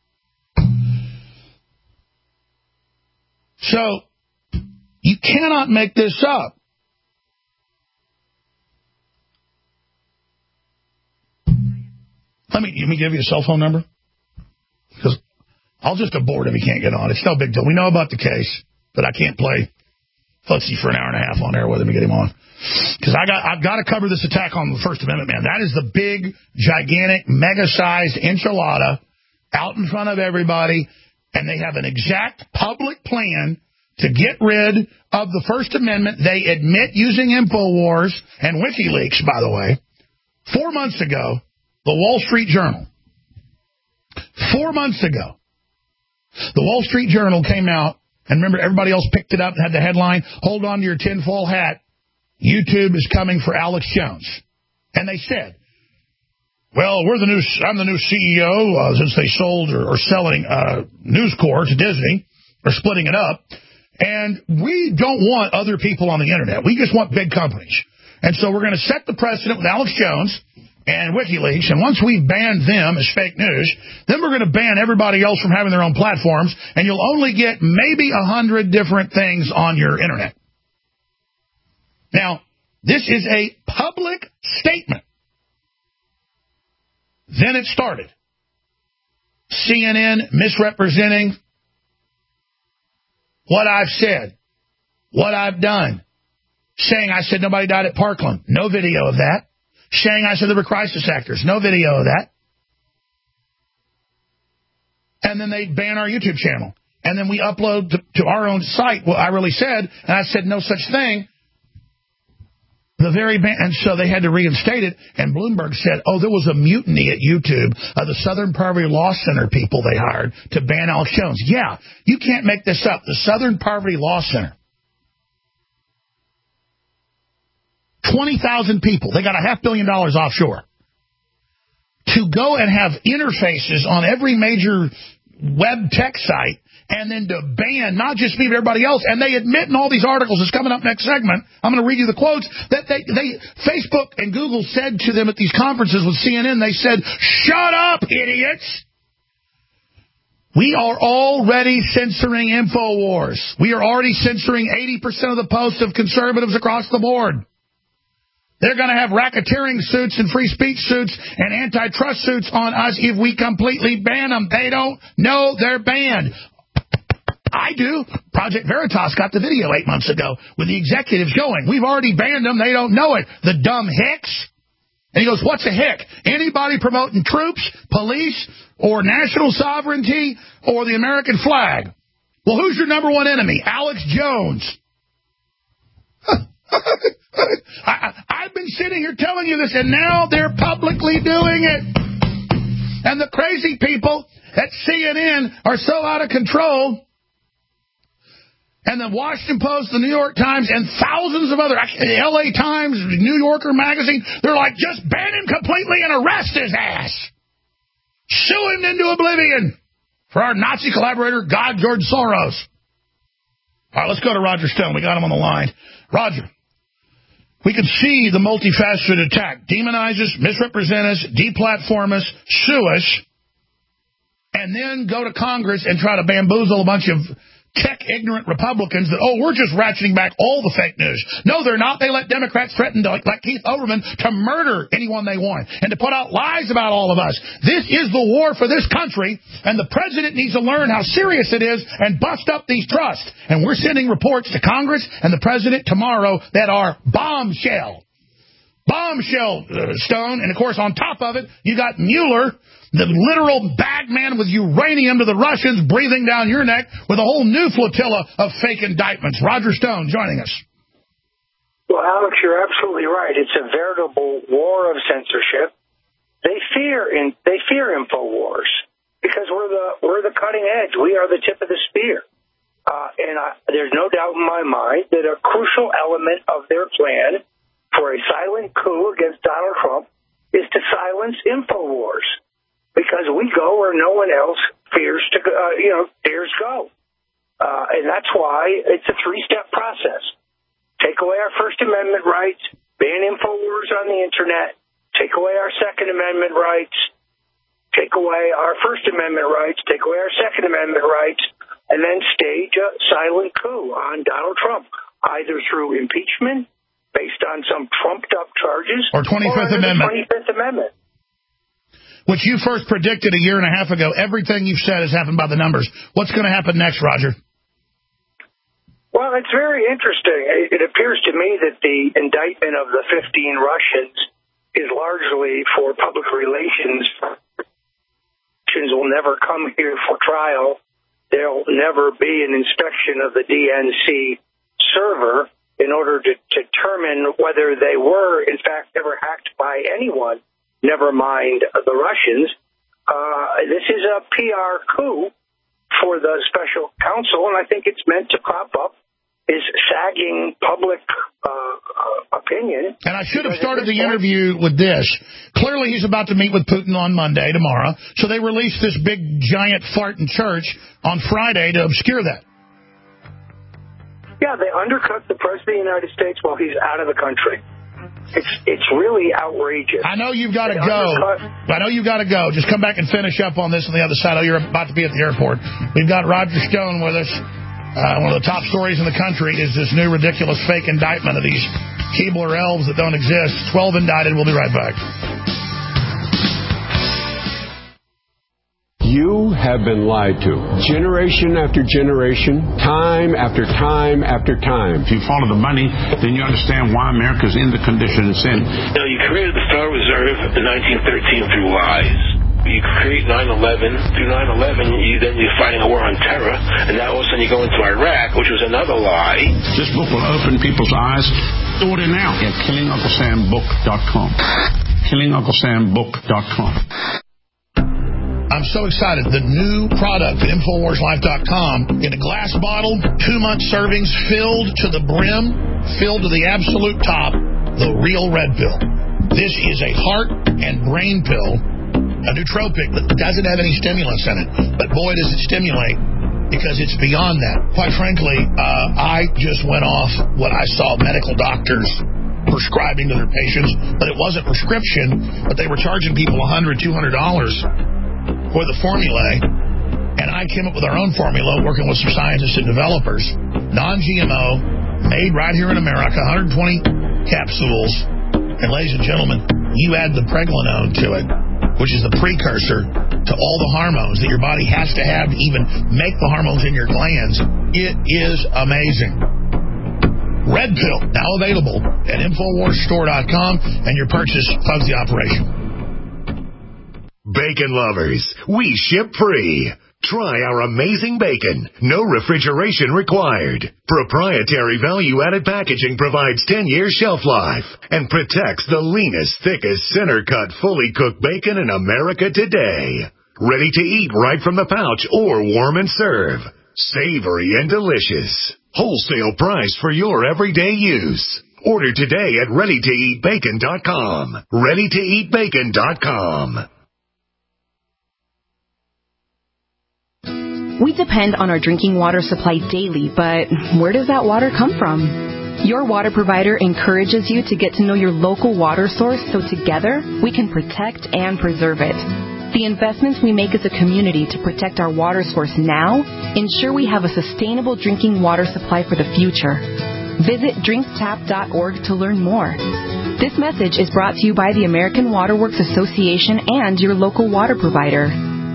So, you cannot make this up. Let me, let me give you a cell phone number. Because I'll just abort if he can't get on. It's no big deal. We know about the case, but I can't play footsie for an hour and a half on air with him to get him on. Because I got, I've got to cover this attack on the First Amendment, man. That is the big, gigantic, mega-sized enchilada out in front of everybody, and they have an exact public plan to get rid of the First Amendment. They admit using InfoWars and WikiLeaks, by the way. Four months ago, the Wall Street Journal. Four months ago, the Wall Street Journal came out, and remember, everybody else picked it up and had the headline, hold on to your tinfoil hat. YouTube is coming for Alex Jones. And they said, well, we're the new, I'm the new C E O uh, since they sold or, or selling uh, News Corp to Disney, or splitting it up. And we don't want other people on the internet. We just want big companies. And so we're going to set the precedent with Alex Jones and WikiLeaks. And once we've banned them as fake news, then we're going to ban everybody else from having their own platforms. And you'll only get maybe a hundred different things on your internet. Now, this is a public statement. Then it started. C N N misrepresenting what I've said, what I've done, saying I said nobody died at Parkland. No video of that. Saying I said there were crisis actors. No video of that. And then they ban our YouTube channel. And then we upload to, to our own site what I really said, and I said no such thing. The very ban- and so they had to reinstate it, and Bloomberg said, oh, there was a mutiny at YouTube, uh, the Southern Poverty Law Center people they hired to ban Alex Jones. Yeah, you can't make this up. The Southern Poverty Law Center. twenty thousand people. They got a half billion dollars offshore. To go and have interfaces on every major web tech site, and then to ban not just me but everybody else, and they admit in all these articles, it's coming up next segment, I'm going to read you the quotes, that they, they Facebook and Google said to them at these conferences with C N N, they said, shut up, idiots! We are already censoring InfoWars. We are already censoring eighty percent of the posts of conservatives across the board. They're going to have racketeering suits and free speech suits and antitrust suits on us if we completely ban them. They don't know they're banned. I do. Project Veritas got the video eight months ago with the executives going, we've already banned them. They don't know it. The dumb hicks. And he goes, what's a hick? Anybody promoting troops, police, or national sovereignty, or the American flag? Well, who's your number one enemy? Alex Jones. I, I've been sitting here telling you this, and now they're publicly doing it. And the crazy people at C N N are so out of control. And the Washington Post, the New York Times, and thousands of other, L A Times, New Yorker magazine, they're like, just ban him completely and arrest his ass. Sue him into oblivion for our Nazi collaborator, God George Soros. All right, let's go to Roger Stone. We got him on the line. Roger, we can see the multifaceted attack. Demonize us, misrepresent us, deplatform us, sue us, and then go to Congress and try to bamboozle a bunch of tech-ignorant Republicans that, oh, we're just ratcheting back all the fake news. No, they're not. They let Democrats threaten, to, like, like Keith Olbermann, to murder anyone they want and to put out lies about all of us. This is the war for this country, and the president needs to learn how serious it is and bust up these trusts. And we're sending reports to Congress and the president tomorrow that are bombshell. Bombshell, uh, Stone. And, of course, on top of it, you got Mueller, the literal bagman with uranium to the Russians breathing down your neck with a whole new flotilla of fake indictments. Roger Stone joining us. Well, Alex, you're absolutely right. It's a veritable war of censorship. They fear in, they fear InfoWars because we're the we're the cutting edge. We are the tip of the spear. Uh, and I, there's no doubt in my mind that a crucial element of their plan for a silent coup against Donald Trump is to silence InfoWars. Because we go where no one else fears to, uh, you know, dares go. Uh, and that's why it's a three-step process. Take away our First Amendment rights, ban InfoWars on the Internet, take away our Second Amendment rights, take away our First Amendment rights, take away our Second Amendment rights, and then stage a silent coup on Donald Trump, either through impeachment, based on some trumped-up charges, or twenty-fifth Amendment. twenty-fifth Amendment. Which you first predicted a year and a half ago. Everything you've said has happened by the numbers. What's going to happen next, Roger? Well, it's very interesting. It appears to me that the indictment of the fifteen Russians is largely for public relations. Russians will never come here for trial. There'll never be an inspection of the D N C server in order to determine whether they were, in fact, ever hacked by anyone. Never mind the Russians. Uh, this is a P R coup for the special counsel, and I think it's meant to prop up his sagging public uh, uh, opinion. And I should have started the interview with this. Clearly he's about to meet with Putin on Monday, tomorrow, so they released this big, giant fart in church on Friday to obscure that. Yeah, they undercut the President of the United States while he's out of the country. It's it's really outrageous. I know you've got to go. I know you've got to go. Just come back and finish up on this on the other side. Oh, you're about to be at the airport. We've got Roger Stone with us. Uh, one of the top stories in the country is this new ridiculous fake indictment of these Keebler elves that don't exist. twelve indicted. We'll be right back. You have been lied to. Generation after generation, time after time after time. If you follow the money, then you understand why America's in the condition it's in. Now, you created the Federal Reserve in nineteen thirteen through lies. You create nine eleven. Through nine eleven, you, then you're fighting a war on terror. And now all of a sudden you go into Iraq, which was another lie. This book will open people's eyes. Order now at killing uncle sam book dot com. killing uncle sam book dot com. I'm so excited. The new product at Infowars Life dot com in a glass bottle, two-month servings filled to the brim, filled to the absolute top, the real red pill. This is a heart and brain pill, a nootropic that doesn't have any stimulants in it. But boy, does it stimulate, because it's beyond that. Quite frankly, uh, I just went off what I saw medical doctors prescribing to their patients, but it wasn't prescription, but they were charging people one hundred dollars, two hundred dollars for the formulae, and I came up with our own formula, working with some scientists and developers, non-G M O, made right here in America, one hundred twenty capsules, and ladies and gentlemen, you add the pregnenolone to it, which is the precursor to all the hormones that your body has to have to even make the hormones in your glands. It is amazing. Red Pill, now available at Infowars Store dot com, and your purchase funds the operation. Bacon lovers, we ship free. Try our amazing bacon. No refrigeration required. Proprietary value-added packaging provides ten years shelf life and protects the leanest, thickest, center-cut, fully cooked bacon in America today. Ready to eat right from the pouch or warm and serve. Savory and delicious. Wholesale price for your everyday use. Order today at ready to eat bacon dot com. ready to eat bacon dot com. We depend on our drinking water supply daily, but where does that water come from? Your water provider encourages you to get to know your local water source so together we can protect and preserve it. The investments we make as a community to protect our water source now ensure we have a sustainable drinking water supply for the future. Visit drink tap dot org to learn more. This message is brought to you by the American Water Works Association and your local water provider.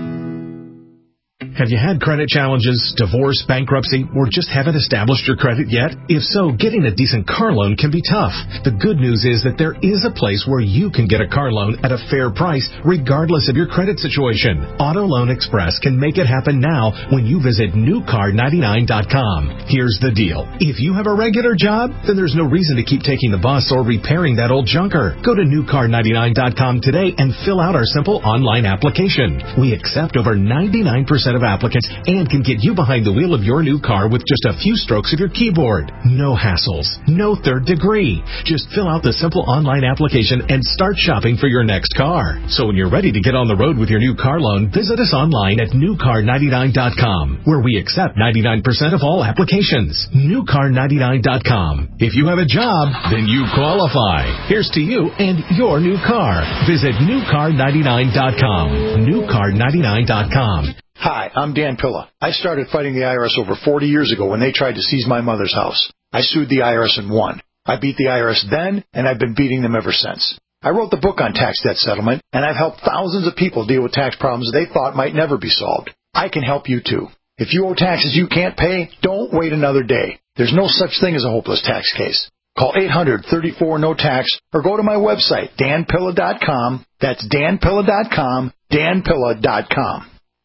Have you had credit challenges, divorce, bankruptcy, or just haven't established your credit yet? If so, getting a decent car loan can be tough. The good news is that there is a place where you can get a car loan at a fair price, regardless of your credit situation. Auto Loan Express can make it happen now when you visit new car ninety-nine dot com. Here's the deal. If you have a regular job, then there's no reason to keep taking the bus or repairing that old junker. Go to new car ninety-nine dot com today and fill out our simple online application. We accept over ninety-nine percent of applicants and can get you behind the wheel of your new car with just a few strokes of your keyboard. No hassles, no third degree. Just fill out the simple online application and start shopping for your next car. So when you're ready to get on the road with your new car loan, visit us online at new car ninety-nine dot com, where we accept ninety-nine percent of all applications. new car ninety-nine dot com. If you have a job, then you qualify. Here's to you and your new car. Visit new car ninety-nine dot com. new car ninety-nine dot com. Hi, I'm Dan Pilla. I started fighting the I R S over forty years ago when they tried to seize my mother's house. I sued the I R S and won. I beat the I R S then, and I've been beating them ever since. I wrote the book on tax debt settlement, and I've helped thousands of people deal with tax problems they thought might never be solved. I can help you too. If you owe taxes you can't pay, don't wait another day. There's no such thing as a hopeless tax case. Call eight hundred, thirty-four, no tax or go to my website, dan pilla dot com. That's dan pilla dot com, dan pilla dot com.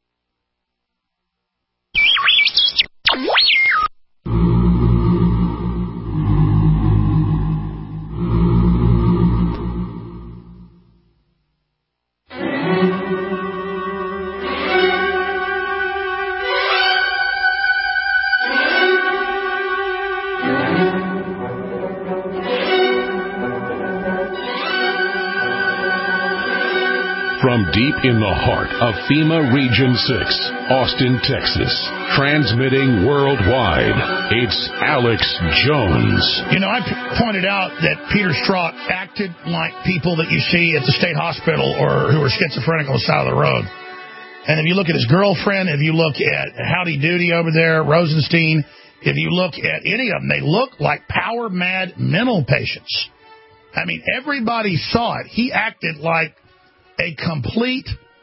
From deep in the heart of FEMA Region six, Austin, Texas, transmitting worldwide, it's Alex Jones. You know, I p- pointed out that Peter Strzok acted like people that you see at the state hospital or who are schizophrenic on the side of the road. And if you look at his girlfriend, if you look at Howdy Doody over there, Rosenstein, if you look at any of them, they look like power-mad mental patients. I mean, everybody saw it. He acted like a complete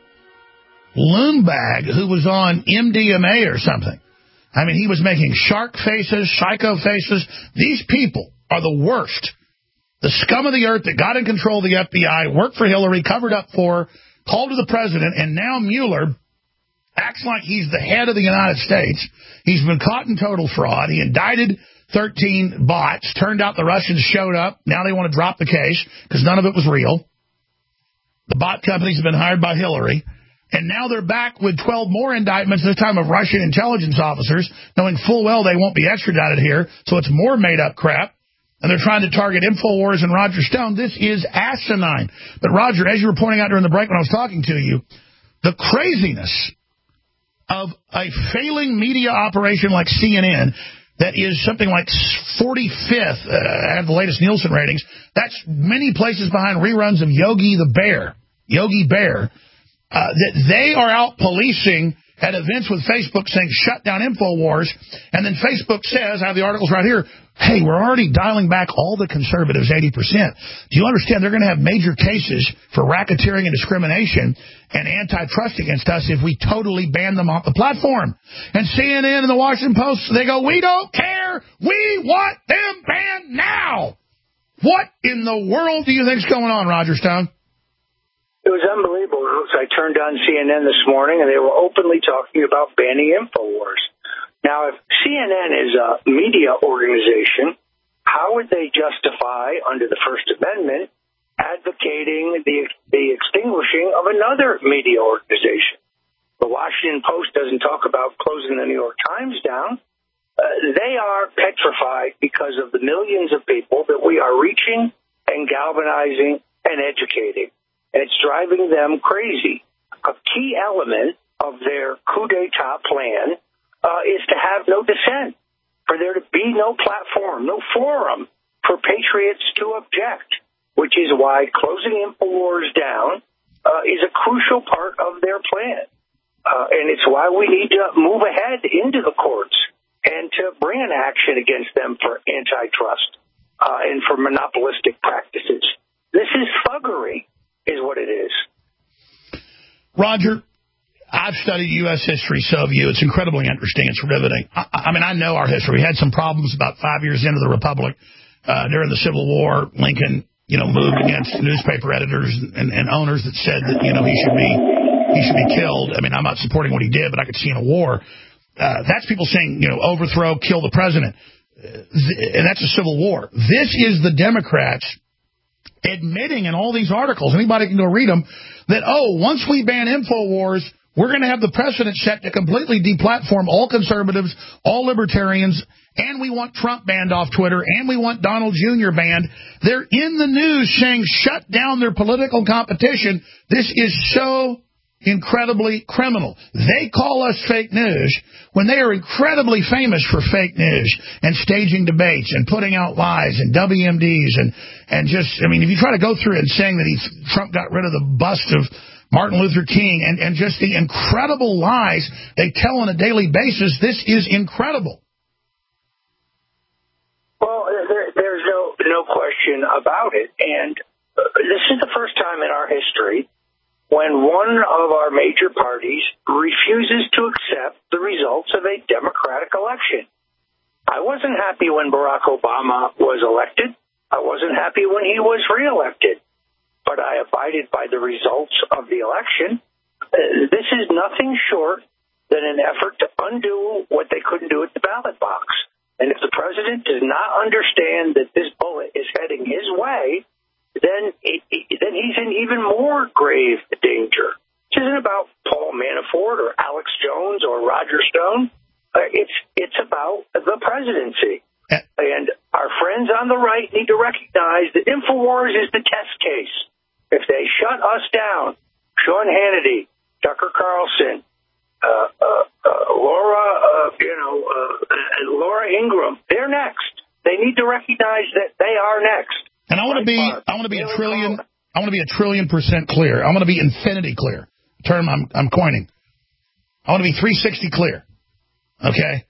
loon bag who was on M D M A or something. I mean, he was making shark faces, psycho faces. These people are the worst. The scum of the earth that got in control of the F B I, worked for Hillary, covered up for her, called to the president, and now Mueller acts like he's the head of the United States. He's been caught in total fraud. He indicted thirteen bots. Turned out the Russians showed up. Now they want to drop the case because none of it was real. The bot companies have been hired by Hillary, and now they're back with twelve more indictments, this time of Russian intelligence officers, knowing full well they won't be extradited here, so it's more made-up crap, and they're trying to target InfoWars and Roger Stone. This is asinine. But, Roger, as you were pointing out during the break when I was talking to you, the craziness of a failing media operation like C N N that is something like forty-fifth, uh, I have the latest Nielsen ratings. That's many places behind reruns of Yogi the Bear, Yogi Bear, uh, that they are out policing at events with Facebook saying shut down InfoWars, and then Facebook says, I have the articles right here, hey, we're already dialing back all the conservatives eighty percent. Do you understand they're going to have major cases for racketeering and discrimination and antitrust against us if we totally ban them off the platform? And C N N and the Washington Post, they go, we don't care. We want them banned now. What in the world do you think's going on, Roger Stone? It was unbelievable. I turned on C N N this morning, and they were openly talking about banning InfoWars. Now, if C N N is a media organization, how would they justify, under the First Amendment, advocating the, the extinguishing of another media organization? The Washington Post doesn't talk about closing the New York Times down. Uh, they are petrified because of the millions of people that we are reaching and galvanizing and educating. And it's driving them crazy. A key element of their coup d'etat plan uh, is to have no dissent, for there to be no platform, no forum for patriots to object, which is why closing InfoWars down uh, is a crucial part of their plan. Uh, and it's why we need to move ahead into the courts and to bring an action against them for antitrust uh, and for monopolistic practices. This is thuggery, is what it is. Roger, I've studied U S history, so have you. It's incredibly interesting. It's riveting. I, I mean, I know our history. We had some problems about five years into the Republic. Uh, during the Civil War, Lincoln, you know, moved against newspaper editors and, and owners that said that, you know, he should be he should be killed. I mean, I'm not supporting what he did, but I could see in a war. Uh, that's people saying, you know, overthrow, kill the president. Uh, th- and that's a civil war. This is the Democrats admitting in all these articles, anybody can go read them, that, oh, once we ban InfoWars, we're going to have the precedent set to completely deplatform all conservatives, all libertarians, and we want Trump banned off Twitter, and we want Donald Junior banned. They're in the news saying shut down their political competition. This is so incredibly criminal. They call us fake news when they are incredibly famous for fake news and staging debates and putting out lies and W M Ds and, and just, I mean, if you try to go through it and saying that he, Trump got rid of the bust of Martin Luther King and, and just the incredible lies they tell on a daily basis, this is incredible. Well, there, there's no, no question about it. And this is the first time in our history when one of our major parties refuses to accept the results of a democratic election. I wasn't happy when Barack Obama was elected. I wasn't happy when he was reelected. But I abided by the results of the election. Uh, this is nothing short than an effort to undo what they couldn't do at the ballot box. And if the president does not understand that this bullet is heading his way, then it, it, then he's in even more grave danger. This isn't about Paul Manafort or Alex Jones or Roger Stone. Uh, it's it's about the presidency. And our friends on the right need to recognize that InfoWars is the test case. If they shut us down, Sean Hannity, Tucker Carlson, uh, uh, uh, Laura, uh, you know, uh, Laura Ingraham, they're next. They need to recognize that they are next. And I want to be, I want to be a trillion, I want to be a trillion percent clear. I want to be infinity clear. Term I'm, I'm coining. I want to be three sixty clear. Okay.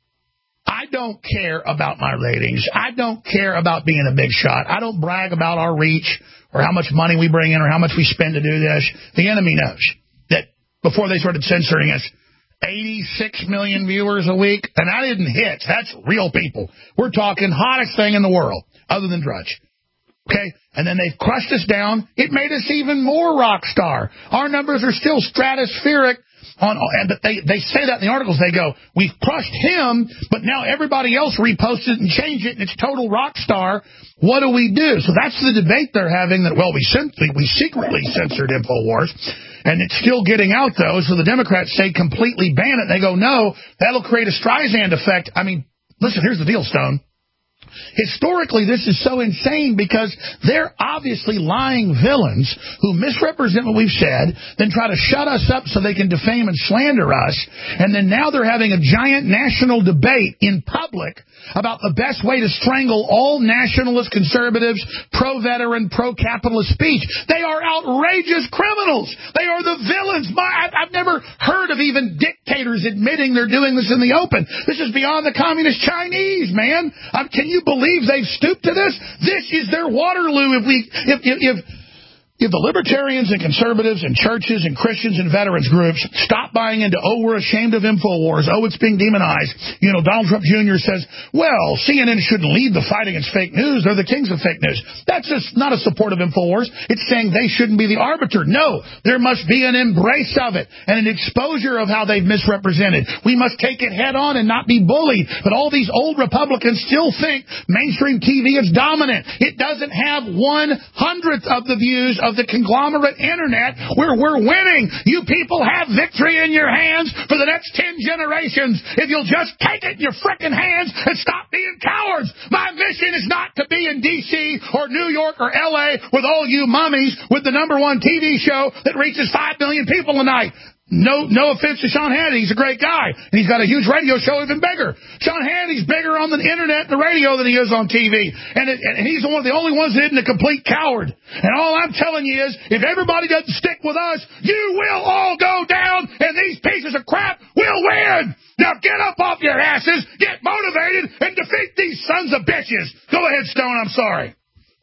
I don't care about my ratings. I don't care about being a big shot. I don't brag about our reach or how much money we bring in or how much we spend to do this. The enemy knows that before they started censoring us, eighty-six million viewers a week, and that isn't hits. That's real people. We're talking hottest thing in the world, other than Drudge. Okay? And then they've crushed us down. It made us even more rock star. Our numbers are still stratospheric. On, and but they, they say that in the articles. They go, we've crushed him, but now everybody else reposts it and changed it, and it's total rock star. What do we do? So that's the debate they're having, that, well, we, cent- we secretly censored InfoWars, and it's still getting out, though, so the Democrats say completely ban it. They go, no, that'll create a Streisand effect. I mean, listen, here's the deal, Stone. Historically, this is so insane because they're obviously lying villains who misrepresent what we've said, then try to shut us up so they can defame and slander us, and then now they're having a giant national debate in public about the best way to strangle all nationalist conservatives, pro-veteran, pro-capitalist speech. They are outrageous criminals. They are the villains. My, I've never heard of even dictators admitting they're doing this in the open. This is beyond the communist Chinese, man. Um, can you believe they've stooped to this? This is their Waterloo. If we, if, if, if If the libertarians and conservatives and churches and Christians and veterans groups stop buying into, oh, we're ashamed of InfoWars, oh, it's being demonized, you know, Donald Trump Junior says, well, C N N shouldn't lead the fight against fake news. They're the kings of fake news. That's just not a support of InfoWars. It's saying they shouldn't be the arbiter. No, there must be an embrace of it and an exposure of how they've misrepresented. We must take it head on and not be bullied. But all these old Republicans still think mainstream T V is dominant. It doesn't have one hundredth of the views of the conglomerate internet where we're winning. You people have victory in your hands for the next ten generations if you'll just take it in your frickin' hands and stop being cowards. My mission is not to be in D C or New York or L A with all you mummies with the number one T V show that reaches five million people a night. No no offense to Sean Hannity. He's a great guy. And he's got a huge radio show even bigger. Sean Hannity's bigger on the internet and the radio than he is on T V. And, it, and he's one of the only ones that isn't a complete coward. And all I'm telling you is, if everybody doesn't stick with us, you will all go down, and these pieces of crap will win. Now get up off your asses, get motivated, and defeat these sons of bitches. Go ahead, Stone. I'm sorry.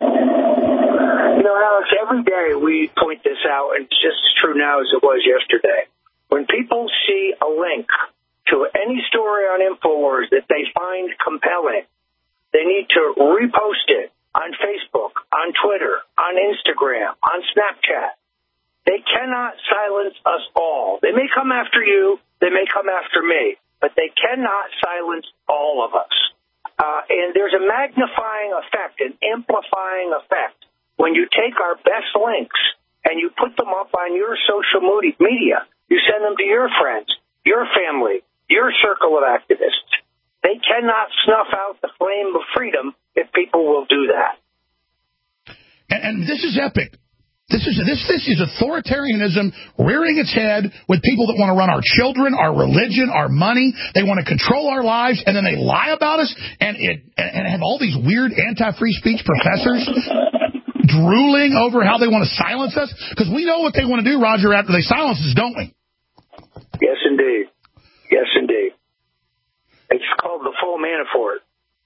You know, Alex, every day we point this out, and it's just as true now as it was yesterday. When people see a link to any story on InfoWars that they find compelling, they need to repost it on Facebook, on Twitter, on Instagram, on Snapchat. They cannot silence us all. They may come after you, they may come after me, but they cannot silence all of us. Uh, and there's a magnifying effect, an amplifying effect, when you take our best links and you put them up on your social media. You send them to your friends, your family, your circle of activists. They cannot snuff out the flame of freedom if people will do that. And, and this is epic. This is this this is authoritarianism rearing its head with people that want to run our children, our religion, our money. They want to control our lives, and then they lie about us and it and have all these weird anti-free speech professors drooling over how they want to silence us, because we know what they want to do, Roger, after they silence us, don't we? Yes, indeed. Yes, indeed. It's called the full Manafort.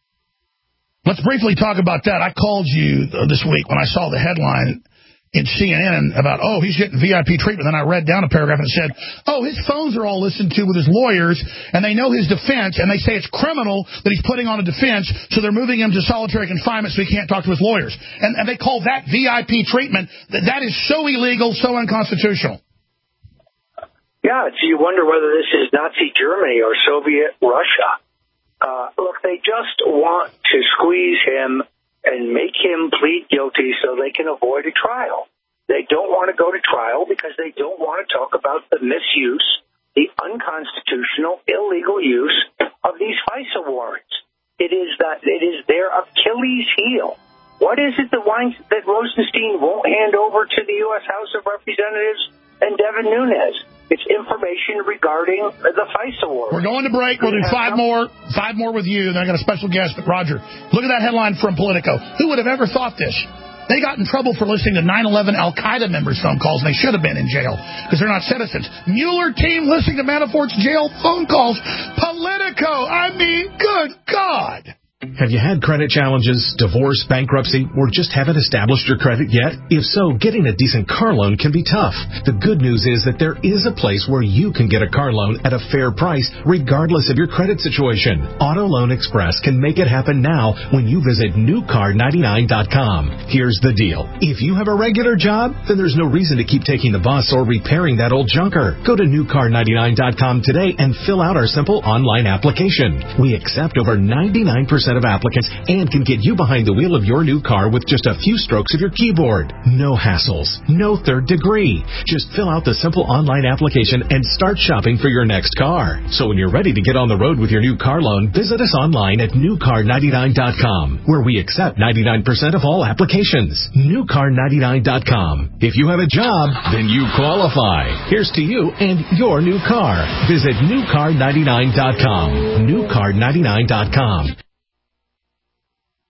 Let's briefly talk about that. I called you this week when I saw the headline in C N N about, oh, he's getting V I P treatment. Then I read down a paragraph and it said, oh, his phones are all listened to with his lawyers, and they know his defense, and they say it's criminal that he's putting on a defense, so they're moving him to solitary confinement so he can't talk to his lawyers. And, and they call that V I P treatment. That is so illegal, so unconstitutional. Yeah, it's, you wonder whether this is Nazi Germany or Soviet Russia. Uh, look, they just want to squeeze him and make him plead guilty so they can avoid a trial. They don't want to go to trial because they don't want to talk about the misuse, the unconstitutional, illegal use of these FISA warrants. It is that it is their Achilles heel. What is it that, Wein, that Rosenstein won't hand over to the U S House of Representatives and Devin Nunes? It's information regarding the FISA warrant. We're going to break. We'll do five more, five more with you. And I got a special guest, Roger. Look at that headline from Politico. Who would have ever thought this? They got in trouble for listening to nine eleven Al-Qaeda members' phone calls, and they should have been in jail because they're not citizens. Mueller team listening to Manafort's jail phone calls. Politico. I mean, good God. Have you had credit challenges, divorce, bankruptcy, or just haven't established your credit yet? If so, getting a decent car loan can be tough. The good news is that there is a place where you can get a car loan at a fair price, regardless of your credit situation. Auto Loan Express can make it happen now when you visit new car ninety-nine dot com. Here's the deal. If you have a regular job, then there's no reason to keep taking the bus or repairing that old junker. Go to new car ninety-nine dot com today and fill out our simple online application. We accept over ninety-nine percent percent of applicants and can get you behind the wheel of your new car with just a few strokes of your keyboard. No hassles, no third degree. Just fill out the simple online application and start shopping for your next car. So when you're ready to get on the road with your new car loan, visit us online at new car ninety-nine dot com, where we accept ninety-nine percent of all applications. new car ninety-nine dot com. If you have a job, then you qualify. Here's to you and your new car. Visit new car ninety-nine dot com. new car ninety-nine dot com.